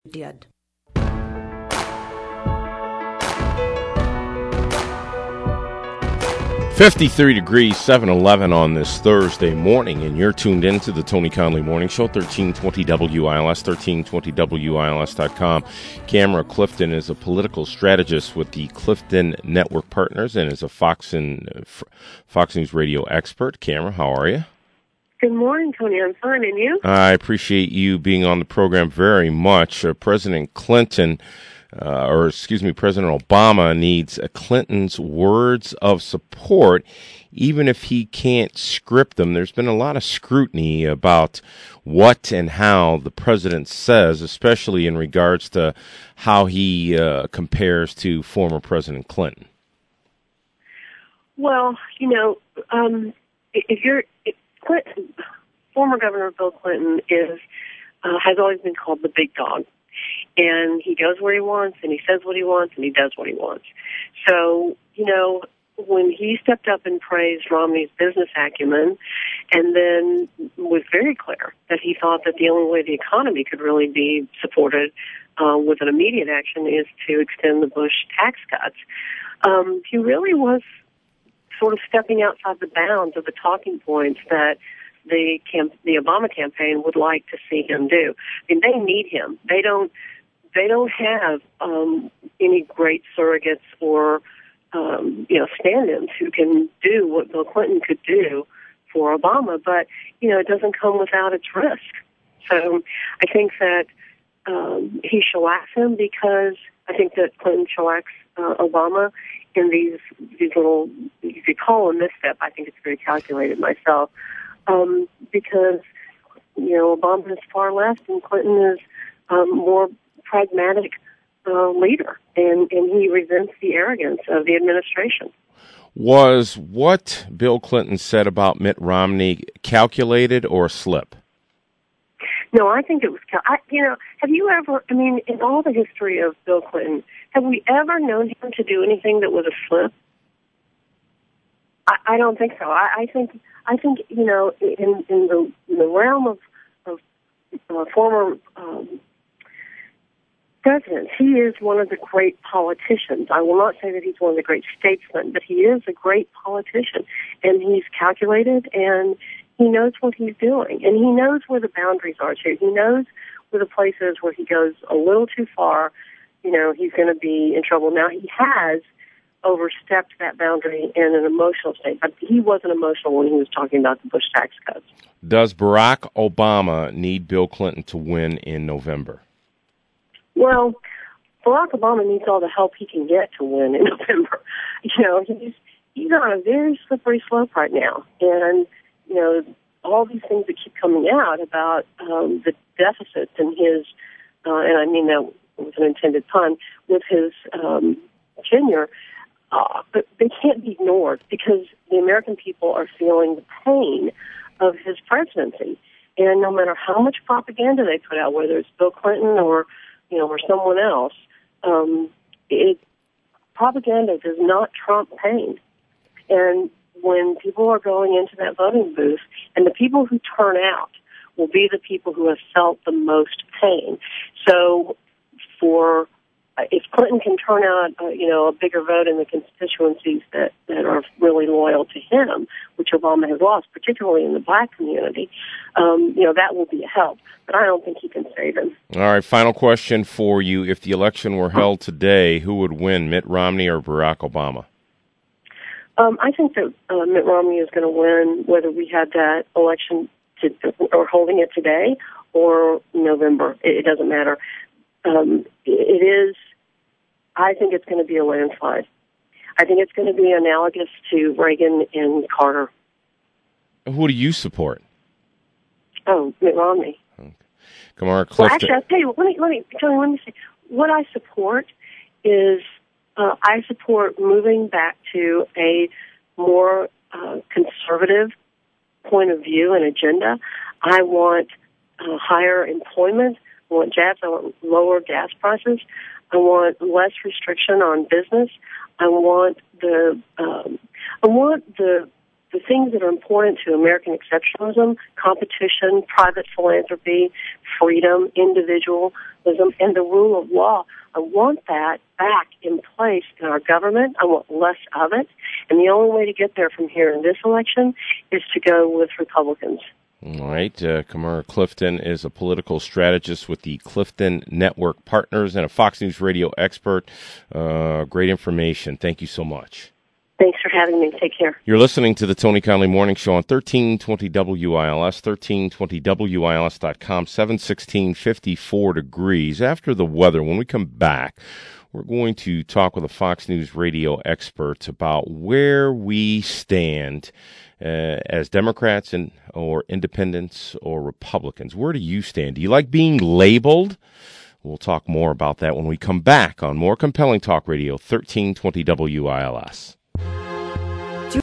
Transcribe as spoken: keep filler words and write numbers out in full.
did. fifty-three degrees, seven eleven on this Thursday morning, and you're tuned in to the Tony Conley Morning Show, thirteen twenty W I L S, thirteen twenty W I L S dot com. Camera Clifton is a political strategist with the Clifton Network Partners and is a Fox and Fox News Radio expert. Camera, how are you? Good morning, Tony. I'm fine, and you? I appreciate you being on the program very much. Uh, President Clinton Uh, or excuse me, President Obama needs uh, Clinton's words of support, even if he can't script them. There's been a lot of scrutiny about what and how the president says, especially in regards to how he uh, compares to former President Clinton. Well, you know, um, if you're if Clinton, former Governor Bill Clinton is uh, has always been called the big dog. And he goes where he wants, and he says what he wants, and he does what he wants. So, you know, when he stepped up and praised Romney's business acumen, and then was very clear that he thought that the only way the economy could really be supported uh, with an immediate action is to extend the Bush tax cuts, um, he really was sort of stepping outside the bounds of the talking points that the camp- the Obama campaign would like to see him do. I mean, they need him. They don't. They don't have um, any great surrogates or um, you know stand-ins who can do what Bill Clinton could do for Obama. But you know, it doesn't come without its risk. So I think that um, he shellacks him because I think that Clinton shellacks uh, Obama in these these little, if you call a misstep, I think it's very calculated myself. Um, because, you know, Obama is far left and Clinton is um, more pragmatic uh, leader, and, and he resents the arrogance of the administration. Was what Bill Clinton said about Mitt Romney calculated or a slip? No, I think it was, cal- I, you know, have you ever, I mean, in all the history of Bill Clinton, have we ever known him to do anything that was a slip? I, I don't think so. I, I think... I think, you know, in, in, the, in the realm of, of uh, former um, presidents, he is one of the great politicians. I will not say that he's one of the great statesmen, but he is a great politician. And he's calculated, and he knows what he's doing. And he knows where the boundaries are, too. He knows where the places where he goes a little too far, you know, he's going to be in trouble. Now, he has overstepped that boundary in an emotional state. But he wasn't emotional when he was talking about the Bush tax cuts. Does Barack Obama need Bill Clinton to win in November? Well, Barack Obama needs all the help he can get to win in November. You know, he's he's on a very slippery slope right now. And, you know, all these things that keep coming out about um, the deficits in his, uh, and I mean that with an intended pun, with his um, tenure, Uh, but they can't be ignored because the American people are feeling the pain of his presidency. And no matter how much propaganda they put out, whether it's Bill Clinton or, you know, or someone else, um, it, propaganda does not trump pain. And when people are going into that voting booth, and the people who turn out will be the people who have felt the most pain. So for if Clinton can turn out, uh, you know, a bigger vote in the constituencies that, that are really loyal to him, which Obama has lost, particularly in the black community, um, you know, that will be a help. But I don't think he can save him. All right, final question for you. If the election were held today, who would win, Mitt Romney or Barack Obama? Um, I think that uh, Mitt Romney is going to win whether we had that election to, or holding it today or November. It, it doesn't matter. Um, it is, I think it's going to be a landslide. I think it's going to be analogous to Reagan and Carter. Who do you support? Oh, Mitt Romney. Okay. Kamara Clifton. Well, actually, I'll tell you, let me, let me, Tony, let me say, what I support is, uh, I support moving back to a more uh, conservative point of view and agenda. I want uh, higher employment. I want jobs. I want lower gas prices. I want less restriction on business. I want the um, I want the the things that are important to American exceptionalism: competition, private philanthropy, freedom, individual and the rule of law. I want that back in place in our government. I want less of it. And the only way to get there from here in this election is to go with Republicans. All right. Uh, Kamara Clifton is a political strategist with the Clifton Network Partners and a Fox News Radio expert. Uh, great information. Thank you so much. Thanks for having me. Take care. You're listening to the Tony Conley Morning Show on thirteen twenty W I L S, thirteen twenty W I L S dot com, seven sixteen, fifty-four degrees. After the weather, when we come back, we're going to talk with a Fox News Radio expert about where we stand uh, as Democrats and or independents or Republicans. Where do you stand? Do you like being labeled? We'll talk more about that when we come back on More Compelling Talk Radio, thirteen twenty W I L S.